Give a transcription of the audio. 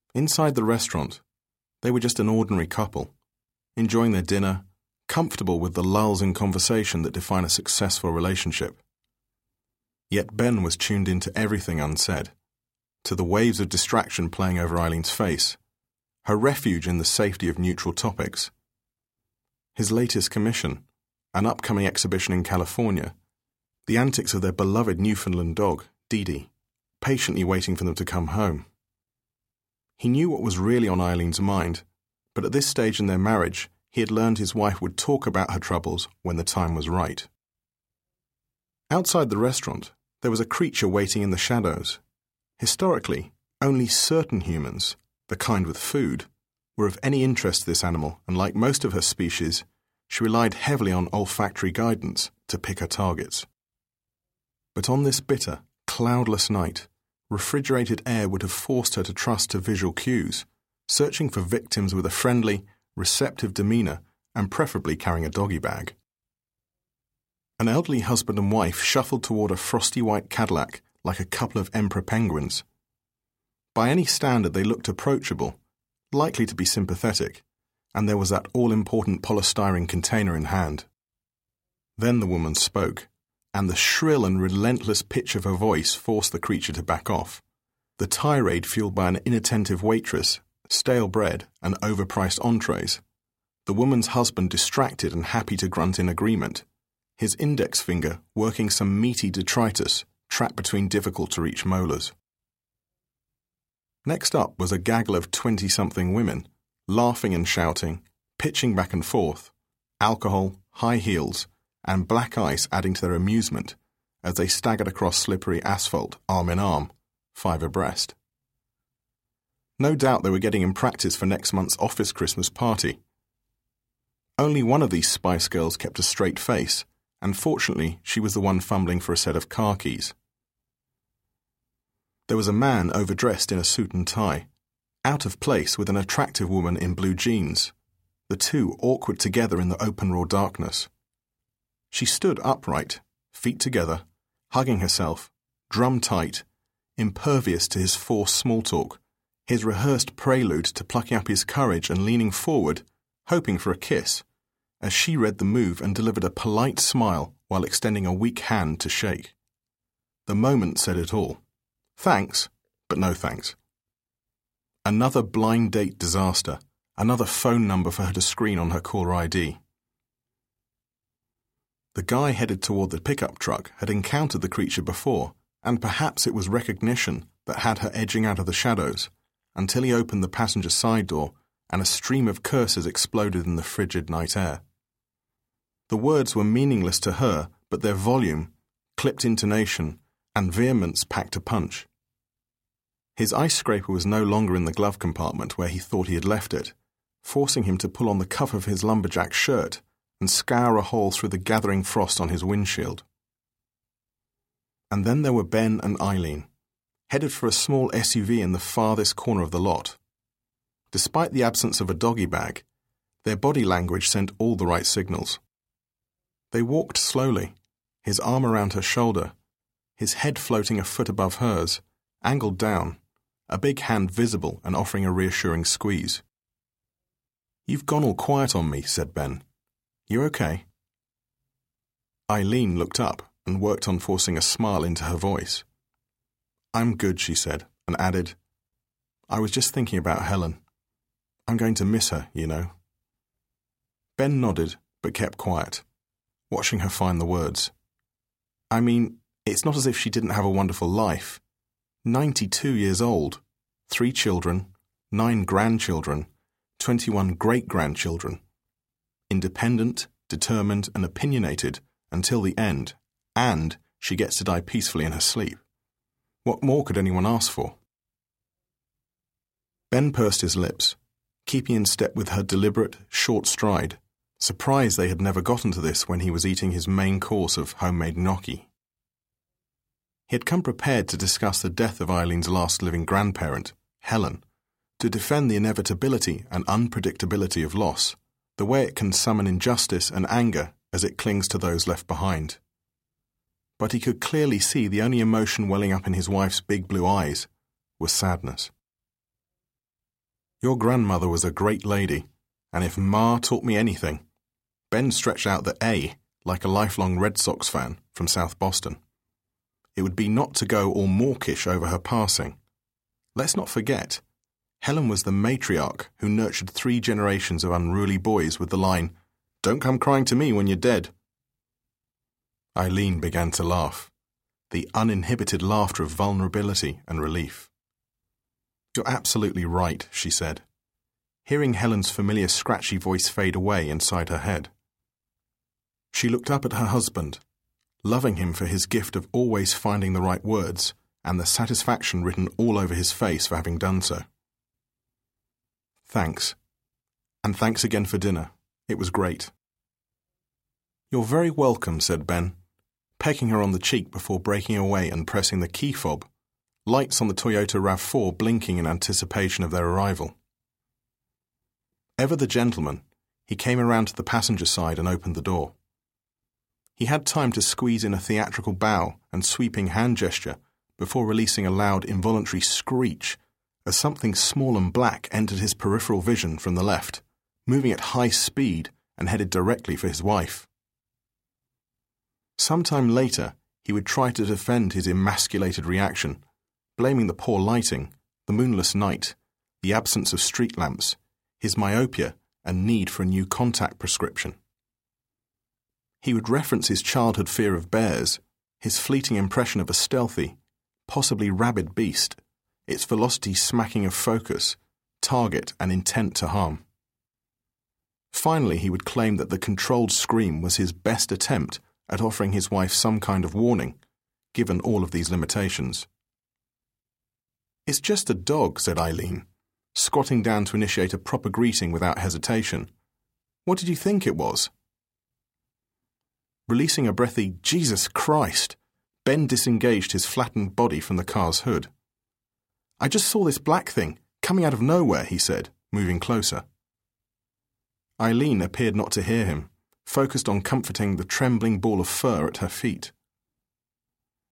Inside the restaurant, they were just an ordinary couple, enjoying their dinner, comfortable with the lulls in conversation that define a successful relationship. Yet Ben was tuned into everything unsaid, to the waves of distraction playing over Eileen's face, her refuge in the safety of neutral topics. His latest commission, an upcoming exhibition in California, the antics of their beloved Newfoundland dog, Dee Dee, patiently waiting for them to come home. He knew what was really on Eileen's mind, but at this stage in their marriage, he had learned his wife would talk about her troubles when the time was right. Outside the restaurant, there was a creature waiting in the shadows. Historically, only certain humans, the kind with food, were of any interest to this animal, and like most of her species, she relied heavily on olfactory guidance to pick her targets. But on this bitter, cloudless night, refrigerated air would have forced her to trust to visual cues, searching for victims with a friendly, receptive demeanor and preferably carrying a doggy bag. An elderly husband and wife shuffled toward a frosty white Cadillac like a couple of emperor penguins. By any standard they looked approachable, likely to be sympathetic, and there was that all-important polystyrene container in hand. Then the woman spoke, and the shrill and relentless pitch of her voice forced the creature to back off, the tirade fueled by an inattentive waitress, stale bread, and overpriced entrees. The woman's husband distracted and happy to grunt in agreement, his index finger working some meaty detritus trapped between difficult-to-reach molars. Next up was a gaggle of 20-something women, laughing and shouting, pitching back and forth, alcohol, high heels, and black ice adding to their amusement as they staggered across slippery asphalt arm in arm, 5 abreast. No doubt they were getting in practice for next month's office Christmas party. Only one of these Spice Girls kept a straight face, and fortunately she was the one fumbling for a set of car keys. There was a man overdressed in a suit and tie, out of place with an attractive woman in blue jeans, the two awkward together in the open raw darkness. She stood upright, feet together, hugging herself, drum tight, impervious to his forced small talk, his rehearsed prelude to plucking up his courage and leaning forward, hoping for a kiss, as she read the move and delivered a polite smile while extending a weak hand to shake. The moment said it all. Thanks, but no thanks. Another blind date disaster, another phone number for her to screen on her caller ID. The guy headed toward the pickup truck had encountered the creature before, and perhaps it was recognition that had her edging out of the shadows, until he opened the passenger side door and a stream of curses exploded in the frigid night air. The words were meaningless to her, but their volume, clipped intonation, and vehemence packed a punch. His ice scraper was no longer in the glove compartment where he thought he had left it, forcing him to pull on the cuff of his lumberjack shirt and scour a hole through the gathering frost on his windshield. And then there were Ben and Eileen, headed for a small SUV in the farthest corner of the lot. Despite the absence of a doggy bag, their body language sent all the right signals. They walked slowly, his arm around her shoulder, his head floating a foot above hers, angled down, a big hand visible and offering a reassuring squeeze. "You've gone all quiet on me," said Ben. "You okay?" Eileen looked up and worked on forcing a smile into her voice. "I'm good," she said, and added, "I was just thinking about Helen. I'm going to miss her, you know." Ben nodded, but kept quiet, watching her find the words. "I mean, it's not as if she didn't have a wonderful life. 92 years old, 3 children, 9 grandchildren, 21 great-grandchildren. Independent, determined, and opinionated until the end, and she gets to die peacefully in her sleep. What more could anyone ask for?" Ben pursed his lips, keeping in step with her deliberate, short stride, surprised they had never gotten to this when he was eating his main course of homemade gnocchi. He had come prepared to discuss the death of Eileen's last living grandparent, Helen, to defend the inevitability and unpredictability of loss, the way it can summon injustice and anger as it clings to those left behind. But he could clearly see the only emotion welling up in his wife's big blue eyes was sadness. Your grandmother was a great lady, and if Ma taught me anything, Ben stretched out the A like a lifelong Red Sox fan from South Boston. It would be not to go all mawkish over her passing. Let's not forget, Helen was the matriarch who nurtured 3 generations of unruly boys with the line, "Don't come crying to me when you're dead." Eileen began to laugh, the uninhibited laughter of vulnerability and relief. "You're absolutely right," she said, hearing Helen's familiar scratchy voice fade away inside her head. She looked up at her husband, loving him for his gift of always finding the right words and the satisfaction written all over his face for having done so. "Thanks. And thanks again for dinner. It was great." "You're very welcome," said Ben, pecking her on the cheek before breaking away and pressing the key fob, lights on the Toyota RAV4 blinking in anticipation of their arrival. Ever the gentleman, he came around to the passenger side and opened the door. He had time to squeeze in a theatrical bow and sweeping hand gesture before releasing a loud involuntary screech as something small and black entered his peripheral vision from the left, moving at high speed and headed directly for his wife. Sometime later, he would try to defend his emasculated reaction, blaming the poor lighting, the moonless night, the absence of street lamps, his myopia and need for a new contact prescription. He would reference his childhood fear of bears, his fleeting impression of a stealthy, possibly rabid beast, its velocity smacking of focus, target and intent to harm. Finally, he would claim that the controlled scream was his best attempt at offering his wife some kind of warning, given all of these limitations. "It's just a dog," said Eileen, squatting down to initiate a proper greeting without hesitation. "What did you think it was?" Releasing a breathy, "Jesus Christ," Ben disengaged his flattened body from the car's hood. "I just saw this black thing coming out of nowhere," he said, moving closer. Eileen appeared not to hear him, focused on comforting the trembling ball of fur at her feet.